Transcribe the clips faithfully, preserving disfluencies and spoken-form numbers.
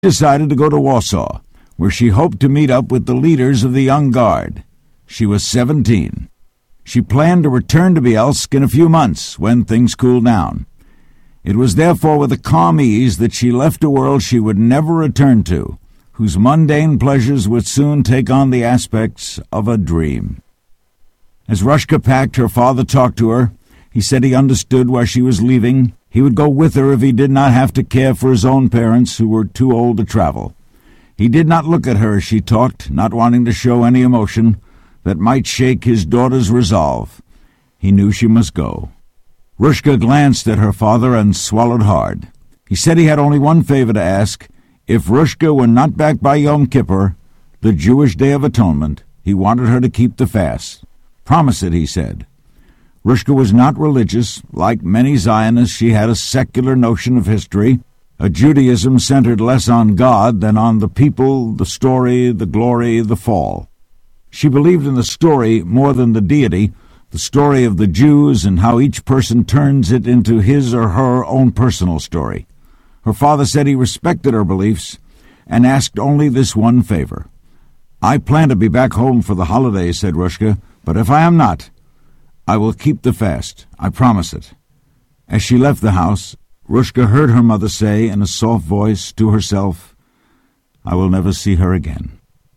decided to go to Warsaw, where she hoped to meet up with the leaders of the Young Guard. She was seventeen. She planned to return to Bielsk in a few months when things cooled down. It was therefore with a calm ease that she left a world she would never return to, whose mundane pleasures would soon take on the aspects of a dream. As Rushka packed, her father talked to her. He said he understood why she was leaving. He would go with her if he did not have to care for his own parents, who were too old to travel. He did not look at her as she talked, not wanting to show any emotion that might shake his daughter's resolve. He knew she must go. Rushka glanced at her father and swallowed hard. He said he had only one favor to ask. If Rushka were not back by Yom Kippur, the Jewish Day of Atonement, he wanted her to keep the fast. Promise it, he said. Rushka was not religious. Like many Zionists, she had a secular notion of history, a Judaism centered less on God than on the people, the story, the glory, the fall. She believed in the story more than the deity, the story of the Jews and how each person turns it into his or her own personal story. Her father said he respected her beliefs and asked only this one favor. I plan to be back home for the holidays, said Rushka, but if I am not, I will keep the fast. I promise it. As she left the house, Rushka heard her mother say in a soft voice to herself, I will never see her again.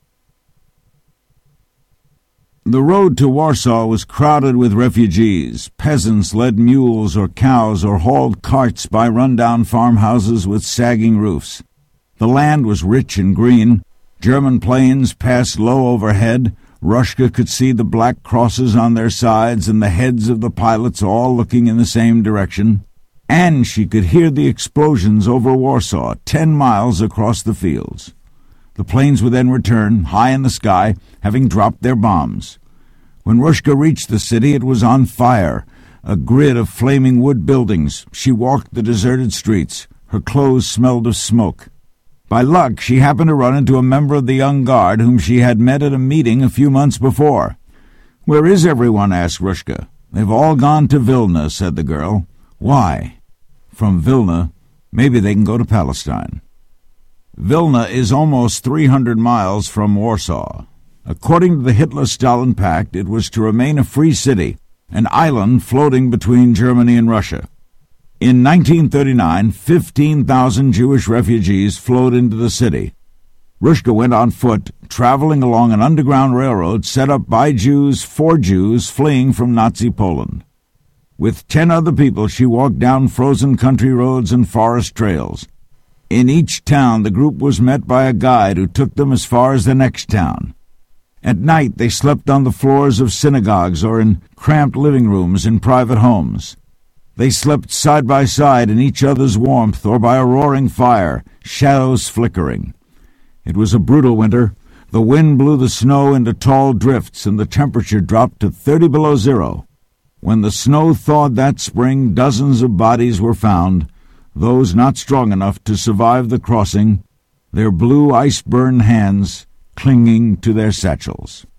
The road to Warsaw was crowded with refugees. Peasants led mules or cows or hauled carts by run-down farmhouses with sagging roofs. The land was rich and green. German planes passed low overhead. Rushka could see the black crosses on their sides and the heads of the pilots all looking in the same direction. And she could hear the explosions over Warsaw, ten miles across the fields. The planes would then return, high in the sky, having dropped their bombs. When Rushka reached the city, it was on fire, a grid of flaming wood buildings. She walked the deserted streets. Her clothes smelled of smoke. By luck, she happened to run into a member of the Young Guard whom she had met at a meeting a few months before. Where is everyone? Asked Rushka. They've all gone to Vilna, said the girl. Why? From Vilna, maybe they can go to Palestine. Vilna is almost three hundred miles from Warsaw. According to the Hitler-Stalin Pact, it was to remain a free city, an island floating between Germany and Russia. In nineteen thirty-nine, fifteen thousand Jewish refugees flowed into the city. Rushka went on foot, traveling along an underground railroad set up by Jews for Jews fleeing from Nazi Poland. With ten other people, she walked down frozen country roads and forest trails. In each town, the group was met by a guide who took them as far as the next town. At night, they slept on the floors of synagogues or in cramped living rooms in private homes. They slept side by side in each other's warmth or by a roaring fire, shadows flickering. It was a brutal winter. The wind blew the snow into tall drifts, and the temperature dropped to thirty below zero. When the snow thawed that spring, dozens of bodies were found, those not strong enough to survive the crossing, their blue ice-burned hands clinging to their satchels.